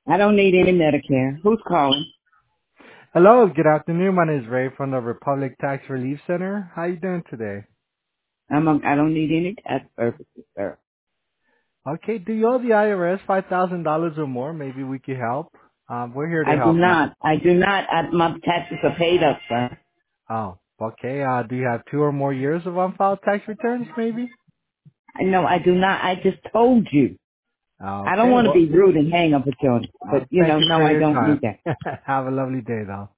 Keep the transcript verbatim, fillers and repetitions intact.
I don't need any Medicare. Who's calling? Hello, good afternoon. My name is Ray from the Republic Tax Relief Center. How you doing today? I'm a, I don't need any tax services, sir. Okay, do you owe the I R S five thousand dollars or more? Maybe we could help. Um, we're here to I do help. Ma- not. I do not. I, my taxes are paid up, sir. oh, okay. Uh, do you have two or more years of unfiled tax returns, maybe? I know I do not. I just told you. I don't Okay, want to well, be rude and hang up with you, uh, but you know, thank you no, for I your don't need time. that. Have a lovely day, though.